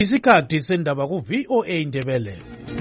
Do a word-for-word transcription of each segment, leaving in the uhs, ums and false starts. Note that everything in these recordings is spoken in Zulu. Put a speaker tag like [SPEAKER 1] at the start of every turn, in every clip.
[SPEAKER 1] Isikhathi sendaba ku V O A Indebele.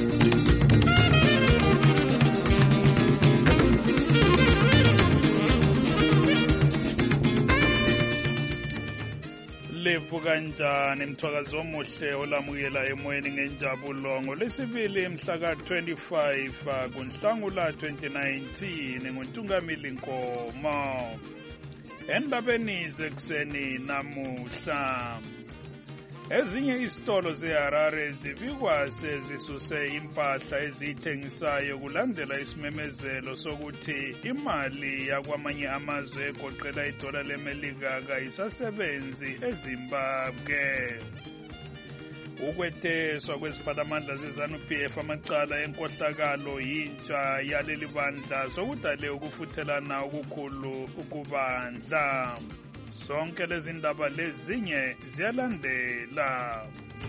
[SPEAKER 2] Levu kanjani mthwakazi omuhle olamukela emoyeni ngenjabulo ngolesibili mhla ka twenty-five kuNhlangula twenty nineteen nguNtungamili Nkomo. Endabeni zekuseni namuhla, ezinye izitolo zeHarare zibikwa sezisuse impahla ezithengisayo kulandela isimemezelo sokuthi imali yakwamanye amazwe egoqela idola leMelika kayisasebenzi eZimbabwe. Ukwetheswa kweziphalamandla ze-ZANU-P F amacala enkohlakalo yintsha yaleli bandla sokudale ukufuthelana okukhulu ukubandla. Zonke lezi ndaba lezinye ziyalandela.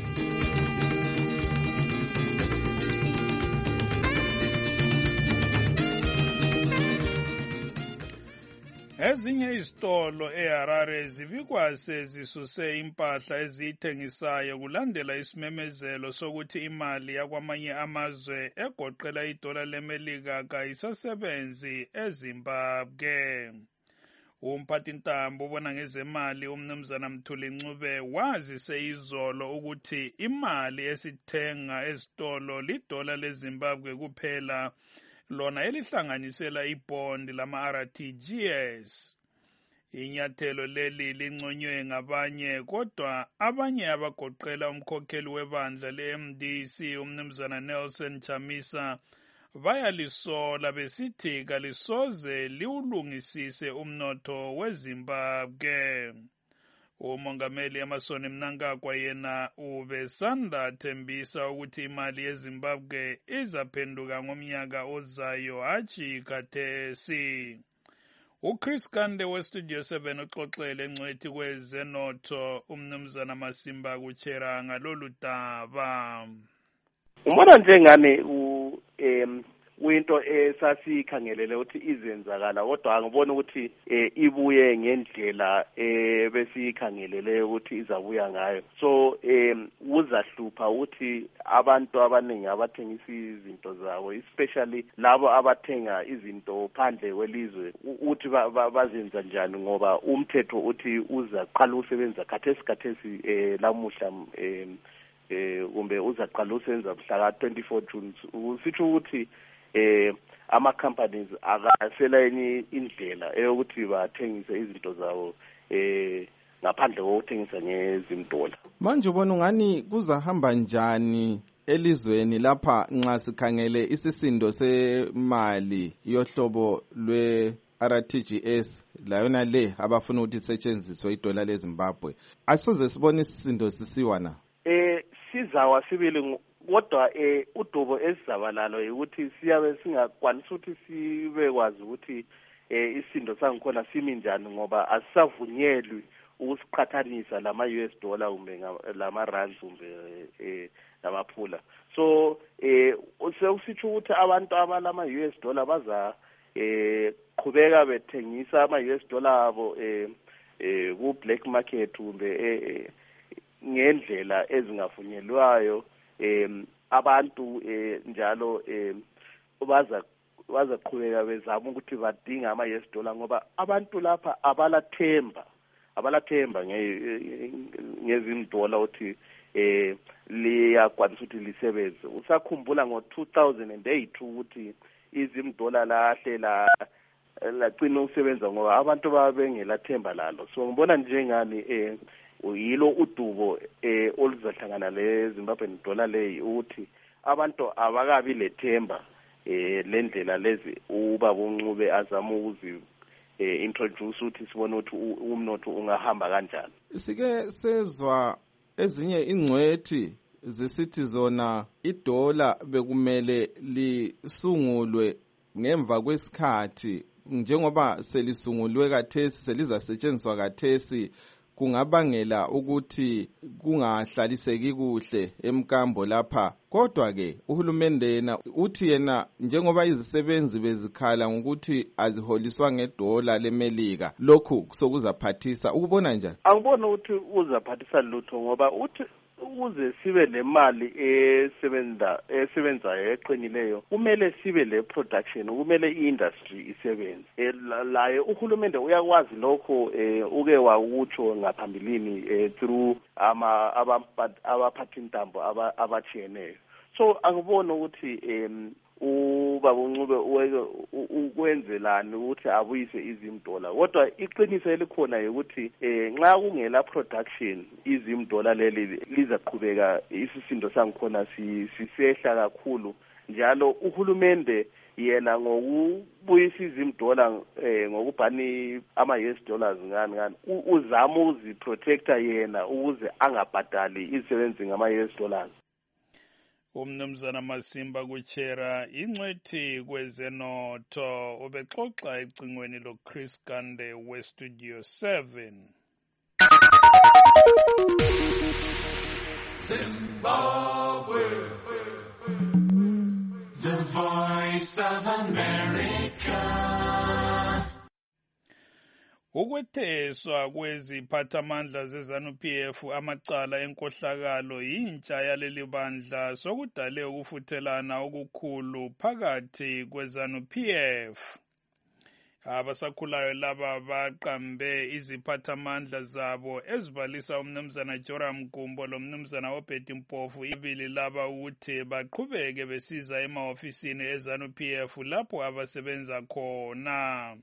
[SPEAKER 2] Ezinye izitolo eHarare zibikwa sezisuse impahla ezithengisayo kulandela isimemezelo sokuthi imali yakwamanye amazwe egoqela idola leMelika kayisasebenzi eZimbabwe. Umphathintambo ubona ngezemali umnumzana Mthuli Ncube wazise izolo ukuthi imali esithenga ezitolo lidola leZimbabwe kuphela, lona elihlanganisela ibhondi lama-R T G S. Inyathelo leli linconywe ngabanye, kodwa abanye abagoqela umkhokheli webandla le-M D C umnumzana Nelson Chamisa bayalisola besithi kalisoze liwulungisise umnotho weZimbabwe. Umongameli Emmerson Mnangagwa yena ubesanda thembisa ukuthi imali yeZimbabwe izaphenduka ngomnyaka ozayo hatshi khathesi. uChris Kande weStudio seven uxoxele ngcwethi kwezenotho umnumzana Masimba kuchera ngalolu daba.
[SPEAKER 3] Umbona njengani u em winto esasikhangelele ukuthi izenzakala, kodwa angibona ukuthi ibuye ngendlela ebesikhangelele ukuthi izabuya ngayo. So em uzahlupha ukuthi abantu abaningi abathengisa izinto zabo, especially labo abathenga izinto phandle kwelizwe, uthi bazenza njani ngoba umthetho uthi uzaqala usebenza khathesi khathesi lamuhla em eh kumbe uzaqala usenza mhla ka twenty-four June. Usitsho ukuthi eh ama companies akasela enye indlela eyokuthi bathengise izinto zabo eh ngaphandle kokuthengisa ngezimdola.
[SPEAKER 4] Manje ubona ungani kuzahamba njani elizweni lapha nxa sikhangele isisindo semali yohlobo lwe R T G S layona le abafuna ukuthi isetshenziswe idola leZimbabwe? Asoze sibone isisindo sisiwa na?
[SPEAKER 3] Eh sizawa sibili, kodwa eh udubo esizabalalo ukuthi siyabe singakwanisa ukuthi sibe kwazi ukuthi eh isindo sangikhona simi njani ngoba asisavunyelwi ukusiqhathanisa lama U S dollar kumbe lama rand kumbe eh lamaphula. So eh usitsho ukuthi abantu abalama U S dollar baza eh qhubeka bethengisa ama U S dollar abo eh eh ku black market kumbe eh ngendlela ezingavunyelwayo. em abantu eh njalo em baza bazaqhubeka bezama ukuthi badinga ama U S dollar ngoba abantu lapha abalathemba abalathemba ngezimdola uthi eh liyakwanisa ukuthi lisebenze. Usakhumbula ngo two thousand eight ukuthi izimdola lahle la lagcina usebenza ngoba abantu babengelathemba lalo. So ngibona njengani eh uyilo udubo eh oluzahlangana leZimbabwean dollar leyi ukuthi abantu abakabi lethemba eh lendlela lezi uba bunqube azama ukuzi eh introduce ukuthi sibone ukuthi umnotho ungahamba kanjani.
[SPEAKER 4] Sike sezwa ezinye ingcwethi zisithi zona idola bekumele lisungulwe ngemva kwesikhathi, njengoba selisungulwe kathesi selizasetshenziswa kathesi kungabangela ukuthi kungahlaliseki kuhle emkambo lapha. Kodwa ke uhulumende yena uthi yena njengoba izisebenzi bezikhala ngokuthi aziholiswa ngedola leMelika, lokhu sokuzaphathisa. Ukubona njani?
[SPEAKER 3] Angibona ukuthi uzaphathisa lutho ngoba uthi ukuze sibe lemali esebenza esebenzayo eqinileyo kumele sibe le production, kumele i-industry isebenze. E, laye uhulumende uyakwazi lokho eh, uke wakutsho ngaphambilini eh, through ama abaphathintambo abatshiyeneyo. So angibona ukuthi em ubaba uNcube ukwenzelani ukuthi abuyise izimdola, kodwa iqiniso elikhona ukuthi eh nxa kungela production izimdola leli lizaqhubeka isisindo sangikhona sisehla kakhulu, njalo uhulumende yena ngokubuyisa izimdola eh ngokubhani ama U S dollars ngani ngani uzama uziprotecta yena ukuze angabhadali izisebenzi ngama U S dollars.
[SPEAKER 2] Umnumzana Masimba Kuchera ingcwethi kwezenotho ubexoxa ecingweni lo Chris Gande we Studio seven.
[SPEAKER 5] Zimbabwe, the voice of America.
[SPEAKER 2] Ukwetheswa kweziphathamandla ze-ZANU P F amacala enkohlakalo yintsha yaleli bandla sokudale ukufuthelana okukhulu phakathi kwe-ZANU P F. Abasakhulayo laba baqambe iziphathamandla zabo ezibalisa umnumzana Joram Gumbo lomnumzana Obedi Mpofu ibili laba ukuthi baqhubeke besiza emahofisini e-ZANU P F lapho abasebenza khona.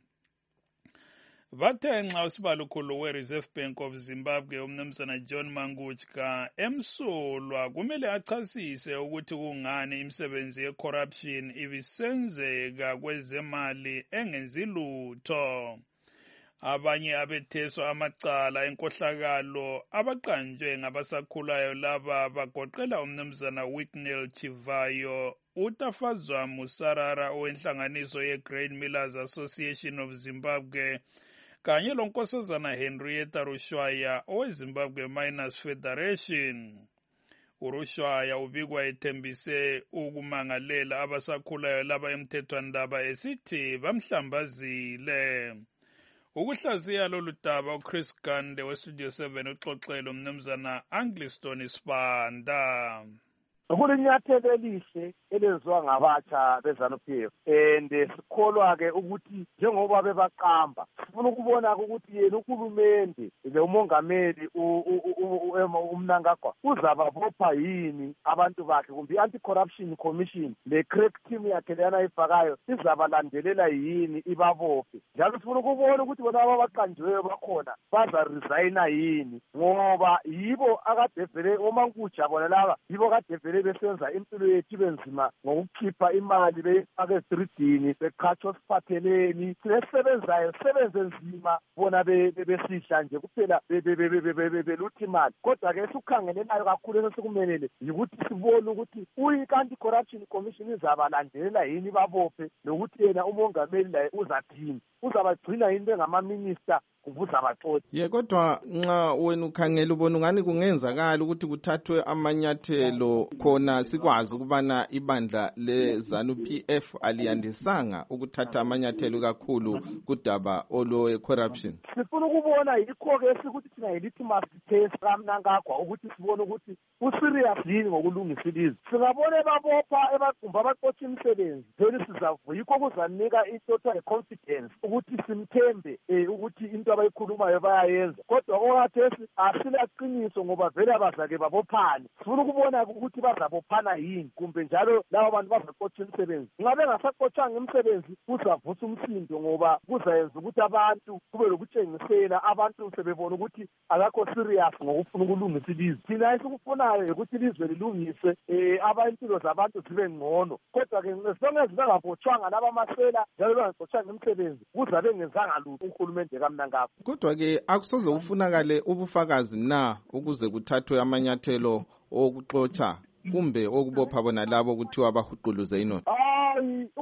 [SPEAKER 2] Bathe nxa usibalukhulu we-Reserve Bank of Zimbabwe umnumzana John Manguchka emsulwa kumele achasise ukuthi kungani imisebenzi ye-corruption ibisenzeka kwezemali engenzi lutho. Abanye abetheswa amacala enkohlakalo abaqanjwe ngabasakhulayo laba bagoqela umnumzana Wicknell Chivayo, uTafazwa Musarara owenhlanganiso ye-Grain Millers Association of Zimbabwe, kanye lonkosazana Henrietta Rushwaya oweZimbabwe Miners Federation. uRushwaya ubikwa ethembise ukumangalela abasakhulayo laba emthethwandaba esithi bamhlambazile. Ukuhlaziya lolu daba uChris Gande weStudio seven uxoxela umnumzana Angliston Sibanda.
[SPEAKER 6] Kulinyathelo elihle elenziwa ngabatsha beZANU P F and sikholwa ke ukuthi njengoba bebaqamba sifuna ukubona ukuthi yena uhulumende le umongameli uMnangagwa uzababopha yini abantu bakhe, kumbe i-anti-corruption commission le crack team yakhe leyana ifakayo izabalandelela yini ibabophe, njalo sifuna ukubona ukuthi bona abaqanjiweyo bakhona baza resigna yini, ngoba yibo akade vele omankuja bona laba yibo kade vele besenza impilo yethu benzima ngokukhipha imali beyifaka ezitridini beqhatshwa siphatheleni sisebenzayo sebenze nzima bona besihla nje kuphela beluthi imali. Kodwa ke sikukhangelelayo kakhulu esikumelele yikuthi sibone ukuthi uyi-anti-corruption commission izabalandelela yini babophe, nokuthi yena umongameli laye uzathini, uzabagcina yini bengamaminista kubuza abaxoxa.
[SPEAKER 4] Ye kodwa nxa wena ukhangela ubona ungani kungenzakala ukuthi kuthathwe amanyathelo khona sikwazi ukubana ibandla le-ZANU P F aliyandisanga ukuthatha amanyathelo kakhulu kudaba olwe corruption.
[SPEAKER 6] Sifuna ukubona yikho ke sikuthi thina yilithi must test kaMnangagwa ukuthi sibone ukuthi userious yini ngokulungisa ilizwe. Singabone babopha ebagumba abaxoxa imisebenzi phela sizavuya yikho kuzanika i-total confidence ukuthi simthembe ukuthi into abayikhulumayo bayayenza. Kodwa okwathesi asilaqiniso ngoba vele abazake babophane. Sifuna ukubona ukuthi bazabophana yini, kumbe njalo labo bantu bazaxoxa imisebenzi. Ngabe ngasaqoxanga imisebenzi kuzavusa umsindo, ngoba kuzayenza ukuthi abantu kube lokutshengisela abantu sebebona ukuthi akakho serious ngokufuna ukulungisa ilizwe. Thina esikufunayo ukuthi ilizwe lilungise eh abantilo zabantu zibe ngcono. Kodwa ke ngesonke zingabotshwanga laba masela njalo bangaxoxanga imisebenzi kuzabe ngenzanga lutho uhulumende kaMnangagwa.
[SPEAKER 4] Kodwa ke akusoze kufunakale ubufakazi na ukuze kuthathwe amanyathelo okuxoxa kumbe okubopha bona labo kuthiwa bahuquluze inotho?
[SPEAKER 6] Hayi, ubufakazi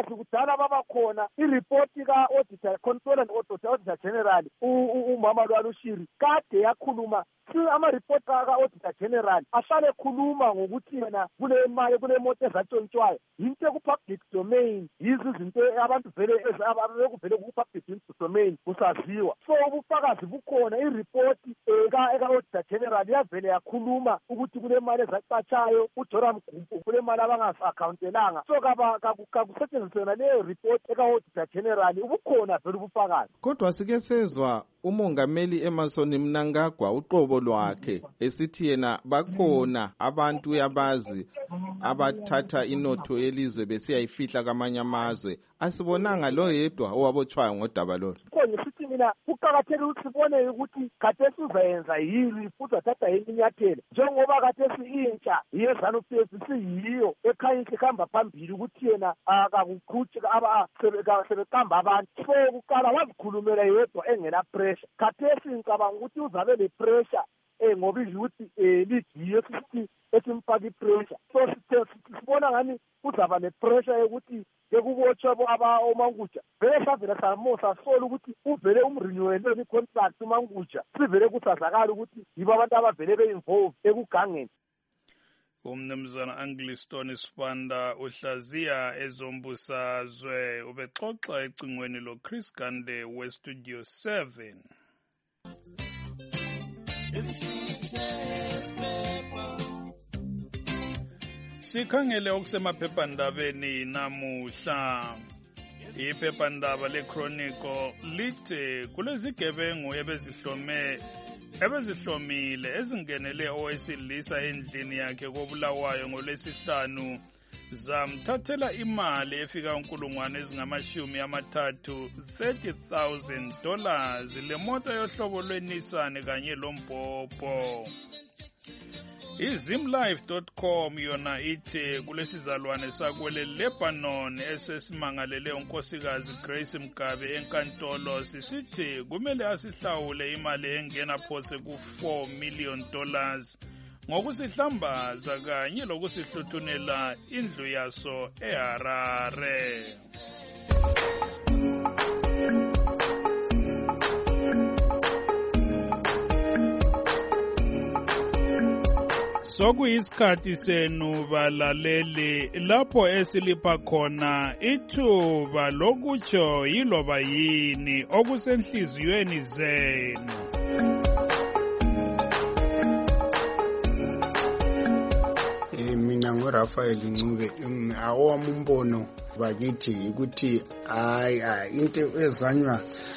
[SPEAKER 6] ubufakazi kudala babakhona iripoti ka-auditor control and auditor general umama lwalushiri kade yakhuluma ama-report ka-auditor general ahlale ekhuluma ngokuthi yena kule mali kule moto ezatshontshwayo yinto ekupublic domain yizo izinto abantu vele bekuvele ku-public domain kusaziwa so ubufakazi bukhona iripoti eka-auditor general yavele yakhuluma ukuthi kule mali ezacatshayo uJoram Gumpu kule mali abangasi-akhawuntelanga so kakusetshenziswe leyo report eka-auditor general ubukhona vele ubufakazi.
[SPEAKER 4] Kodwa sike sezwa umongameli Emmerson Mnangagwa uqobo lwakhe esithi yena bakhona abantu uyabazi abathatha inotho yelizwe besiyayifihla kamanye amazwe. Asibonanga lo yedwa owabotshwayo ngodaba lolu.
[SPEAKER 6] Sithi mina kuqakathekile ukuthi sibone ukuthi khathesi uzayenza yini futhi athatha yini inyathelo njengoba khathesi intsha yezanu P F siyiyo ekhanyisa ihamba phambili ukuthi yena akakuqhutshe sebeqamba abantu so kuqala wazikhulumela yedwa engena pressure. Khathesi ngicabanga ukuthi uzabe le pressure eh ngoba ukuthi ligiye sithi esimfaka ipressure so sibona ngani uzaba nepressure yokuthi bekubotshwa aba oMangutsha vele savela samosa sola ukuthi uvele umrenewele icontract uMangutsha sivele kusazakala ukuthi yibo abantu abavele be-involve ekugangeni.
[SPEAKER 2] Umnumzana Angliston Sifanda uhlaziya ezombusazwe ubexoxa ecingweni lo Chris Gande we Studio seven. Sikhangele okusemaphephandabeni namuhla. Iphephandaba leChronicle lithi kulezigebengu ebezihlome ebezihlomile ezingenele owesilisa endlini yakhe kobulawayo ngolwesihlanu zamthathela imali efika unkulungwane ezingamashumi amathathu thirty thousand dollars le moto yohlobo lweNissan kanye lombhobho. izimlife dot com yona ithi kulesizalwane sakwele Lebanon esesimangalele unkosikazi Grace Mgabe enkantolo sisithi kumele asihlawule imali engena phose ku four million dollars ngokusihlambaza kanye lokusihluthunela indlu yaso eHarare. Sokuyisikhathi senu balaleli lapho esilipha khona ithuba lokutsho yiloba yini okusenhliziyweni zenu.
[SPEAKER 7] Mina ngoRafael Ncube awami umbono bakithi ukuthi hayi into ezanywa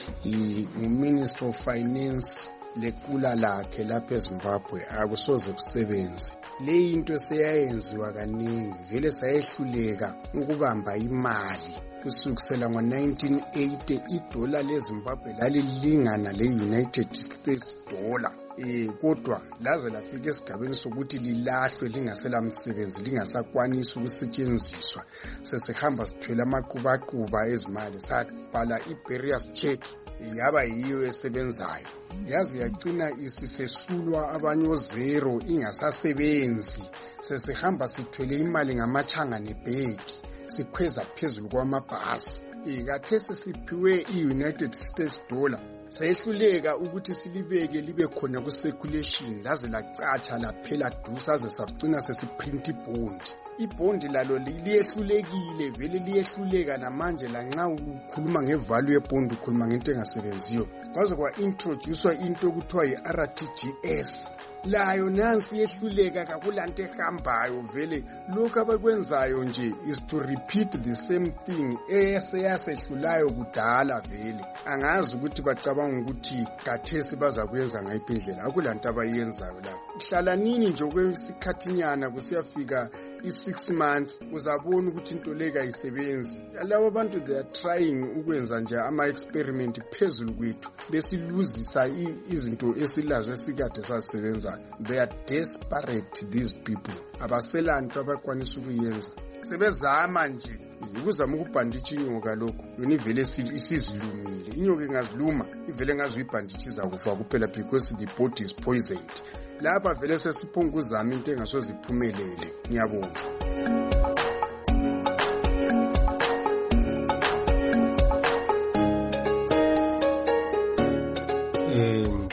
[SPEAKER 7] yiMinister of Finance lekula lakhe lapha eZimbabwe akusoze kusebenze. Le into seyayenziwa kaningi vele sayehluleka ukubamba imali kusukisela ngo nineteen eighty idola leZimbabwe lalilingana le-United States dollar. Eh kodwa laze lafika esigabeni sokuthi lilahlwe lingasela msebenzi lingasakwanisa ukusetshenziswa sesihamba sithwele amaqubaqhuba ezimali sabhala i-barriers check yaba yiyo esebenzayo yazi yagcina isisesulwa abanye ozero ingasasebenzi sesihamba sithwele imali ngamachanga nebheki sikhweza phezulu kwamabhasi ikathese siphiwe i-United States dollar sayehluleka ukuthi silibeke libe khona ku-circulation laze lacatsha laphela dusa aze sagcina sesiprinta ibond. Ibhondi lalo liyehlulekile vele liyehluleka namanje lanxa ukhuluma ngevalue yebhondi ukhuluma ngento engasebenziyo kwaze kwa-introducewa into okuthiwa yi-R T G S layo nansi yehluleka kakulanto ehambayo vele lokhu abakwenzayo nje is to repeat the same thing eseyasehlulayo kudala vele angazi ukuthi bacabanga ukuthi kathesi baza kuyenza ngayiphi indlela akulanto abayenzayo la hlala nini nje kwesikhathinyana kusiyafika i-six months uzabona ukuthi into leka ayisebenzi labo abantu they are trying ukwenza nje ama-experiment phezulu kwethu besiluzisa izinto esilazo esikade sasebenza. They are desperate, these people. Abaselanto abakwanisa ukuyenza sebezama nje ukuzama ukubhanditsha inyoka lokho yona ivele isizilumile inyoka ingaziluma ivele ngazi uyibhanditsha izakufa kuphela because the body is poisoned. Lapha vele sesiphunguzama into engasoziphumelele. Ngiyabonga.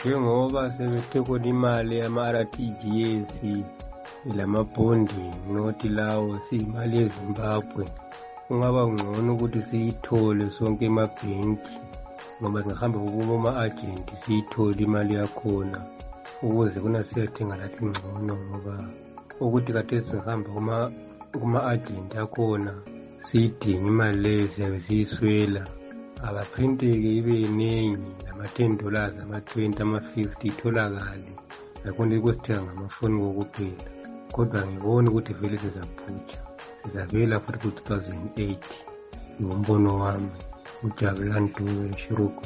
[SPEAKER 8] njengoba sebethe khona imali yama-R T G S lamabhondi nothi lawo siyimali yeZimbabwe, kungaba ngcono ukuthi siyithole sonke emabhenki ngoba singahambe kuma-agenti siyithole imali yakhona ukuze kuna siyathenga lathi ngcono, ngoba ukuthi kade singahamba kuma-agenti akhona siyidinga imali leyo siyabe siyiswela. Abaprinteke ibe yiningi nama-ten dollars, ama-twenty, ama-fifty itholakale nakhona kusithenga ngamafoni kokuphela. Kodwa ngibona ukuthi vele sizaphutsha, sizavela futhi ku-two thousand eight. Ngombono wami uJabulani Dube Shiroko.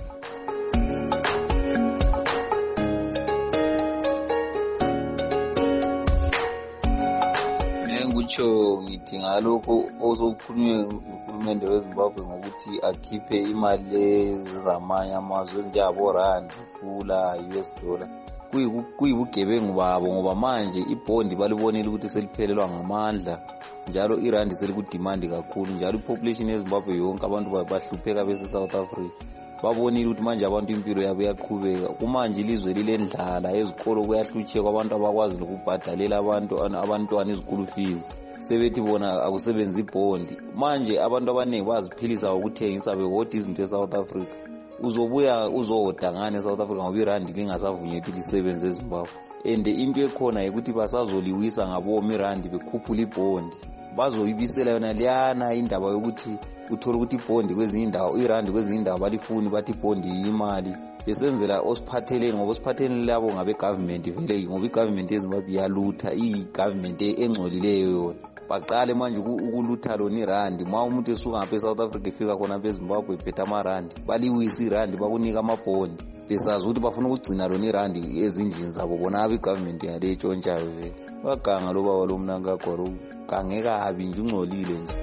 [SPEAKER 9] Ngitsho ngithi ngalokho ozokhulunywe uhulumende weZimbabwe ngokuthi akhiphe imali zamanye amazwe ezinjengabo rand kula U S dollar, kuyibugebengu babo ngoba manje ibhondi balibonile ukuthi seliphelelwa ngamandla, njalo irandi selikudimandi kakhulu, njalo ipopulation yeZimbabwe yonke abantu bahlupheka bese South Africa. Babonile ukuthi manje abantu impilo yabo yaqhubeka, kumanje ilizwe lilendlala, ezikolo kuyahlutshekwa, abantu abakwazi lokubhadalela abantu abantwana izikulu fees, sebethi bona akusebenzi ibhondi. Manje abantu abaningi baziphilisa ngokuthengisa bewota izinto eSouth Africa. Uzobuya uzohoda ngane eSouth Africa ngoba irandi lingasavunyelwa ukuthi lisebenze eZimbabwe. And into ekhona ukuthi basazoliwisa ngabomi irandi bekhuphula ibhondi, bazoyibisela yona liyana indaba yokuthi uthola ukuthi ibhondi kwezinye indawo, irandi kwezinye indawo balifuni bathi ibhondi yimali, besenzela osiphatheleni ngoba osiphatheleni labo ngabe government vele, ngoba igovernment yeZimbabwe iyalutha, igovernment engcolileyo yona. Baqale manje ukulutha lona irandi, ma umuntu esuka ngapha eSouth Africa efika khona apha eZimbabwe ephethe amarandi, baliwisa irandi bakunika amabhondi, besazi ukuthi bafuna ukugcina lona irandi ezindlini zabo, bona abe igovernment yale etshontshayo vele. Baganga lo baba lo Mnangagwa gangeka kabi nje, ungcolile nje.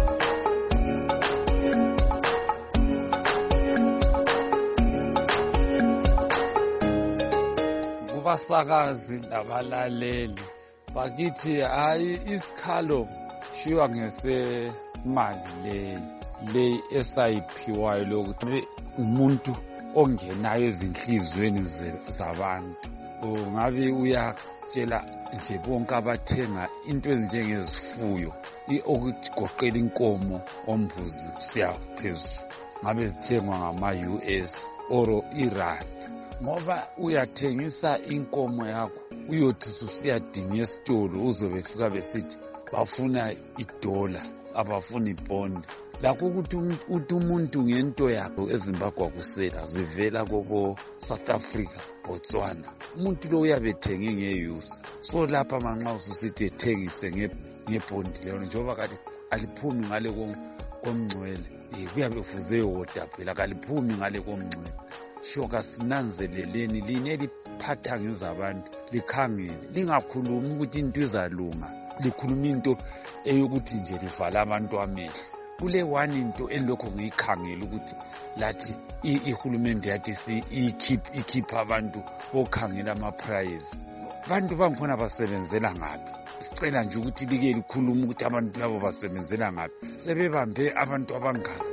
[SPEAKER 10] Kubasakazi labalaleli bakithi hayi isikhalo shiwa ngesemali leyi leyi esayiphiwayo lokuthi umuntu ongenayo ezinhlizweni zabantu. Ungabe uyatshela nje bonke abathenga into ezinjengezifuyo okuthi goqela inkomo ombuzi siyaphezulu, ngabe zithengwa ngama-U S or irandi, ngoba uyathengisa inkomo yakho uyothi usiyadinga esitolo uzobe fika besithi bafuna idola abafuna ibhondi. Lakho ukuthi uthi umuntu ngento yakho eZimbabwe kusela zivela kobo South Africa, Botswana, umuntu lo uyabethenge ngeyusa. So lapha manxa ususithi ethengise ngebhondi leyo njengoba kade aliphumi ngale komngcwele, kuyabe kufuze yoda phela kaliphumi ngale komngcwele. Shoka sinanzeleleni line liphatha ngezabantu likhangele, lingakhulumi ukuthi into izalunga, likhuluma into eyokuthi nje livala abantu amehlo. Kule one into elokho ngiyikhangela ukuthi lathi ihulumende yathi si ikhipha ikhipha abantu okhangela ama-prize. Abantu bangikhona basebenzela ngaphi? Sicela nje ukuthi like likhuluma ukuthi abantu labo basebenzela ngaphi, sebebambe abantu abangaka.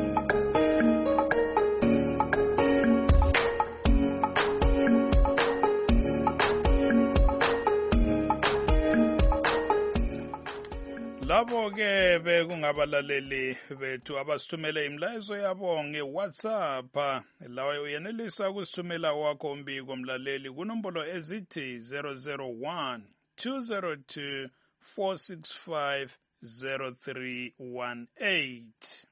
[SPEAKER 2] Labo ke bekungabalaleli bethu abasithumele imlayezo yabo nge-WhatsApp, lawe uyenelisa ukusithumela wakho umbiko mlaleli kunombolo ezithi zero zero one two zero two four six five zero three one eight.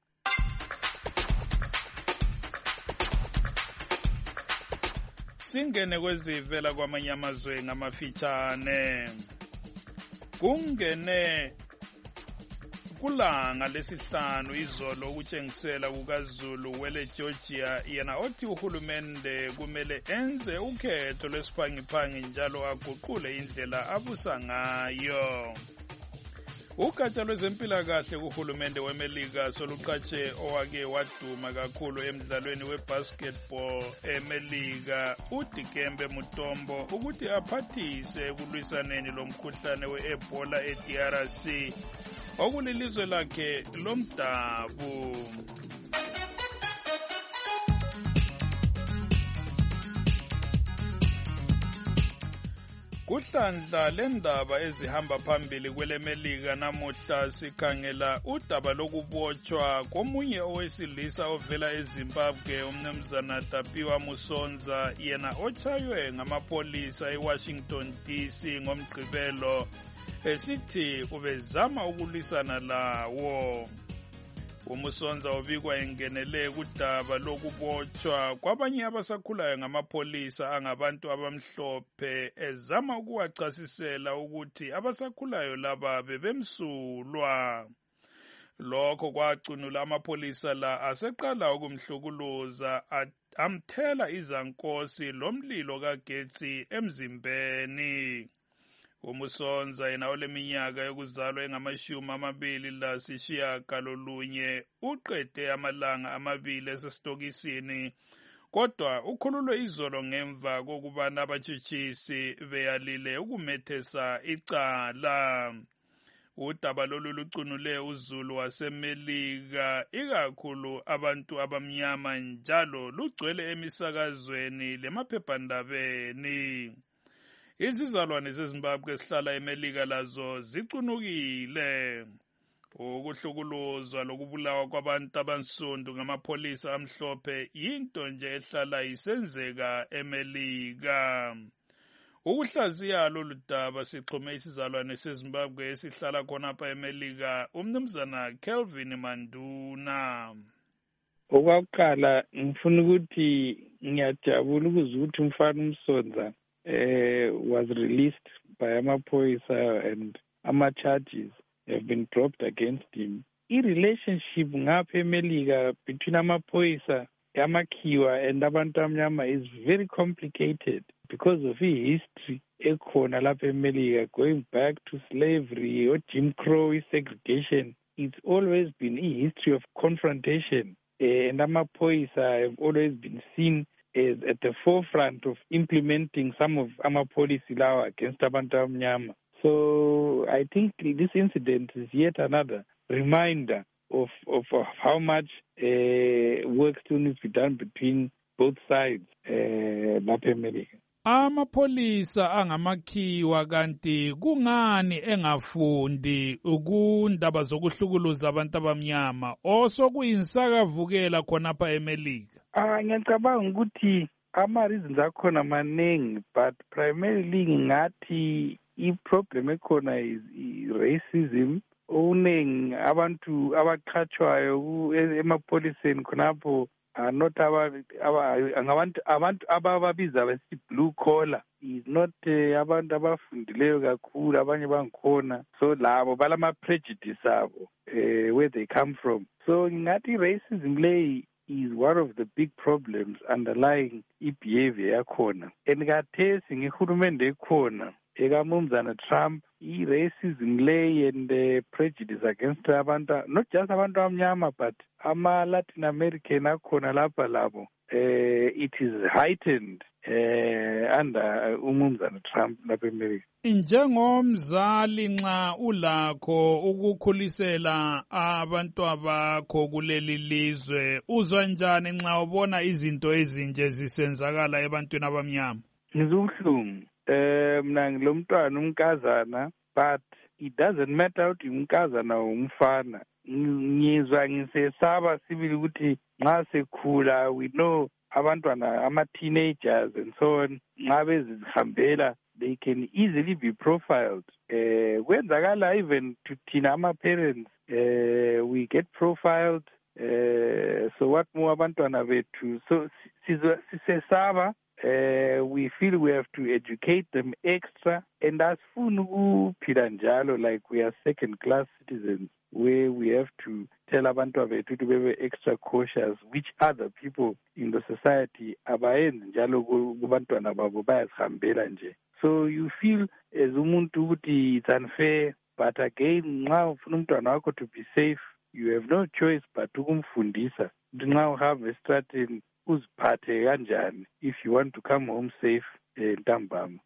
[SPEAKER 2] Singene kwezivela kwamanye amazwe ngamafitshane. Kungene kulanga lesihlanu izolo ukutshengisela kukaZulu wele Georgia, yena othi uhulumende kumele enze ukhetho lwesiphangi-phangi njalo aguqule indlela abusa ngayo. Ugatsha lwezempilakahle kuhulumende weMelika soluqatshe owake waduma kakhulu emdlalweni webasketball eMelika uDikembe Mutombo ukuthi aphathise ekulwisaneni lomkhuhlane we-Ebola e-D R C okulilizwe lakhe lomdabu. Kuhlandla lendaba ezihamba phambili kwelemelika namuhla sikhangela udaba lokubotshwa komunye owesilisa ovela eZimbabwe umnumzana Tapiwa Musonza yena otshaywe ngamapolisa eWashington D C ngomgqibelo esithi ubezama ukulwisana lawo. Umusonza ubikwa engenele kudaba lokubotshwa kwabanye abasakhulayo ngamapolisa angabantu abamhlophe ezama ukuwachasisela ukuthi abasakhulayo laba bebemsulwa. Lokho kwacunula amapolisa la aseqala ukumhlukuluza amthela izankosi lomlilo kagetsi emzimbeni. Umusonza yena oleminyaka yokuzalwa engamashumi amabili lasishiyagalolunye uqede amalanga amabili esesitokisini, kodwa ukhululwe izolo ngemva kokubana abatshutshisi beyalile ukumethesa icala. Udaba lolu lucunule uzulu waseMelika ikakhulu abantu abamnyama njalo lugcwele emisakazweni lemaphephandabeni. Izizalwane zeZimbabwe esihlala eMelika lazo zicunukile. Ukuhlukuluzwa lokubulawa kwabantu abansundu ngamapolisa amhlophe yinto nje ehlala isenzeka eMelika. Ukuhlaziya lolu daba sixhume isizalwane seZimbabwe esihlala khonapha eMelika umnumzana Kelvin Manduna.
[SPEAKER 11] Okwakuqala ngifuna ukuthi ngiyajabula ukuzwa ukuthi umfana uMsonza Uh, was released by amaphoyisa and ama charges have been dropped against him. I-relationship ngapha eMelika between amaphoyisa amakhiwa and abantu amnyama is very complicated because of i-history ekhona lapha eMelika going back to slavery or Jim Crow segregation. It's always been a history of confrontation uh, and amaphoyisa have always been seen is at the forefront of implementing some of our policy law against abantu amnyama. So I think this incident is yet another reminder of, of, of how much uh, work still needs to be done between both sides lapha eMelika.
[SPEAKER 2] Amapolisa angamakhiwa kanti kungani engafundi ukundaba zokuhlukuluza abantu abamnyama osokuyisakavukela khonapha eMelika?
[SPEAKER 11] Ah, ngiyacabanga ukuthi ama-reasons akhona maningi, but primarily ngathi i-problem ekhona is racism. Uningi abantu abaqhatshwayo emapoliseni khonapho are not abantu abantu abababiza besithi blue collar, is not uh, abantu abafundileyo kakhulu abanye bangikhona, so labo balama prejudice abo uh, where they come from. So ngathi racism lay is one of the big problems underlying i-behavior yakhona. And kathesi ngihulumende ekhona ekamumzana Trump, i-racism lay and uh, prejudice against abantu, not just abantu amnyama but ama-Latin American akhona lapha labo. Uh, it is heightened uh, under uh, umumzana Trump lapha eMelika.
[SPEAKER 2] Njengomzali nxa ulakho ukukhulisela abantu abakho kuleli lizwe, uzwa njani nxa ubona izinto ezinje zisenzakala ebantwini abamnyama?
[SPEAKER 11] Ngizubhlungu. Eh mina ngilomntwana umkazana, but it doesn't matter ukuthi umkazana umfana. Ngizwa ngisesaba sibili ukuthi nxa sekhula we know abantwana ama-teenagers and so on nxa bezihambela they can easily be profiled. Uh, kwenzakala even to thina ama-parents uh, we get profiled. Uh, so what more abantwana bethu, so sisesaba. Uh, we feel we have to educate them extra, and asifuni ukuphila njalo like we are second class citizens where we have to tell abantu bethu to be extra cautious which other people in the society abayenzi njalo kubantwana babo bayazihambela nje. So you feel as umuntu ukuthi it's unfair, but again nxa ufuna umntwana wakho to be safe you have no choice but ukumfundisa nxa uhamba estrateni uziphathe kanjani if you want to come home safe ntambama.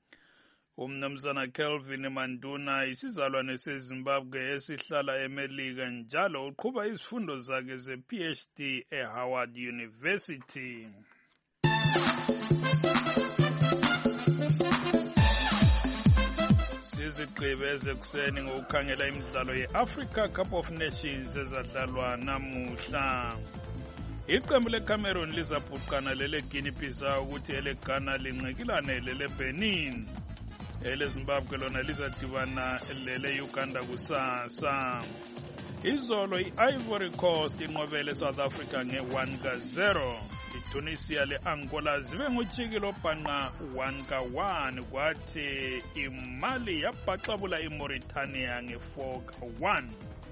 [SPEAKER 2] Umnumzana Kelvin Manduna isizalwane seZimbabwe esihlala eMelika njalo uqhuba izifundo zakhe ze-P H D eHoward University. sigqibe ezekuseni ngokukhangela imidlalo ye-Africa Cup of Nations ezadlalwa namuhla. Iqembu leCameroon lizabhuqana lele Guinea Bissau ukuthi ele Ghana lincekilane lele Benin. Ele Zimbabwe lona lizadibana lele Uganda kusasa. Izolo i-Ivory Coast inqobele South Africa nge one ka zero. Tunisia le Angola zibe ngujikilo bhanqa one ka one kwathi imali yabhaxabula iMauritania nge four ka one.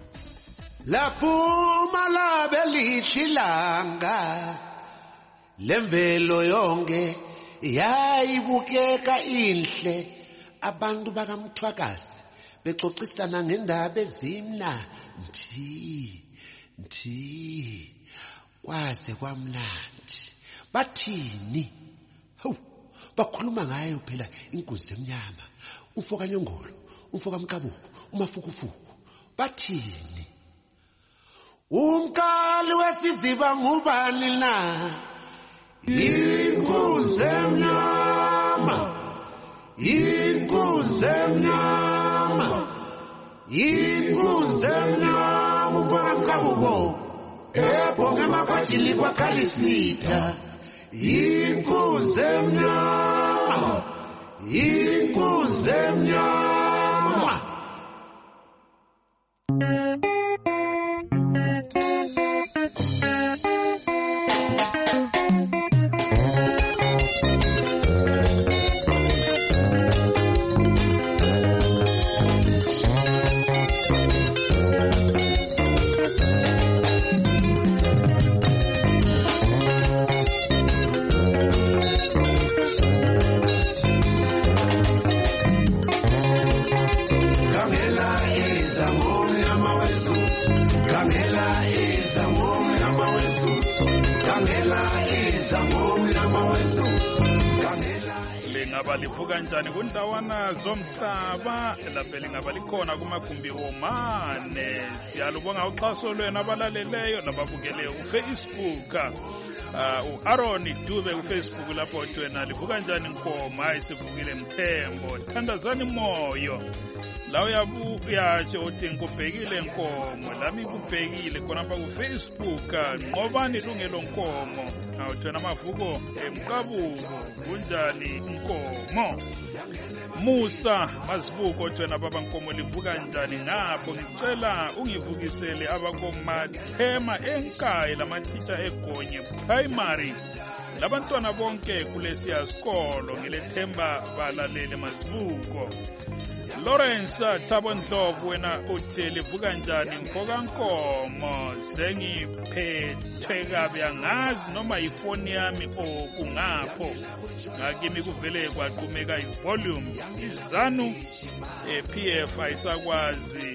[SPEAKER 12] Laphuma labe lihlilanga lemvelo yonke yayibukeka inhle abantu bakamthwakazi bexoxisana ngendaba ezimnandi nti kwaze kwamnandi bathini hawu bakhuluma ngayo phela inkunzi emnyama umfoka nyongolo umfoka mqabuko umafukufuku bathini umkali wesiziba ngubani na inkunzi emnyama inkunzi emnyama inkunzi emnyama umfoka mqabuko ebonge mapatili kwa kalisita inkunzi emnyama inkunzi emnyama.
[SPEAKER 2] Balivuka njani kundawana zomhlaba lapha lingaba likhona kumagumbi omane. Siyalubonga uxhaso lwenu abalaleleyo nababukeleyo uFacebook. Uh, u-Aaron Dube uFacebook lapho wena livuka njani Nkoma hayi sivukile Mthembo thandazani moyo la uyabuyatsho uthi ngikubhekile Nkomo lami kubhekile khona lapha kuFacebook nqobani ilungelo Nkomo awuthena amavuko emqabuko kunjani Nkomo Musa Mazibuko wena baba Nkomo livuka njani ngapho ngicela ungivukisele abakomathema enkayi lamathitha egonye primary labantwana bonke kulesiya sikolo ngilethemba balalele Mazibuko. Lawrence Thabo Ndlovu wena uthi livuka njani Mfoka Nkomo sengiphethwe kabi angazi noma ifoni yami okungapho ngakimi kuvele kwaqhumeka ivolume izanu P F ayisakwazi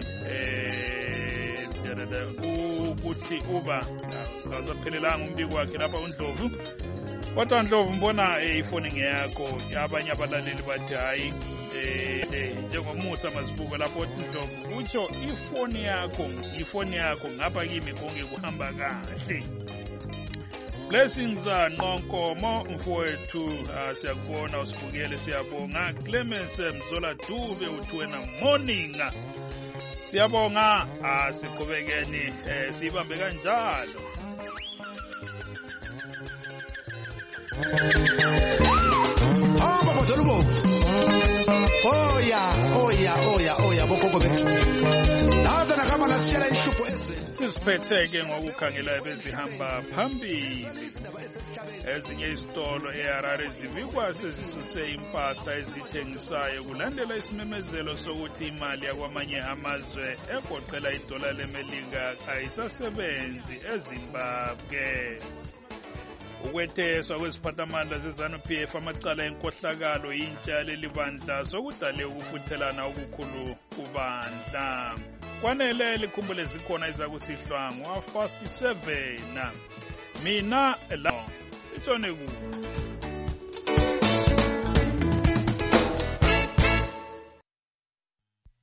[SPEAKER 2] eh ukuthi uba ngazaphelelanga umbiko wakhe lapha uNdlovu kodwa Ndlovu mbona ifoni ngeyakho abanye abalaleli bathi hayi eh njengomusa Mazibuko lapho Ndlovu utsho ifoni yakho ifoni yakho ngapha kimi konke kuhamba kahle. Blessings Nqonkomo mfowethu siyakubona usibukele siyabonga. Clemens Mzola Dube uthi wena morning siyabonga asiqhubekeni sibambe kanjalo.
[SPEAKER 12] Ah baba Zolubo oya oya oya oya bokoko bethu nazana kama nasishela ihlupho ezweni
[SPEAKER 2] sisiphetheke ngokukhangela bezihamba phambili. Ezinye izitolo eHarare zivikwa sezisuse impahla ezithengisayo kulandela isimemezelo sokuthi imali yakwamanye amazwe egoqela idola lemelika ayisasebenzi eZimbabwe. Ukwetheswa kweziphathamandla zeZANU-P F amacala enkohlakalo yintsha lelibandla sokudale ukufuthelana okukhulu kubandla. Kwanele likhumbule zikhona izakusihlwa ngo half past seven. Mina la itshone ku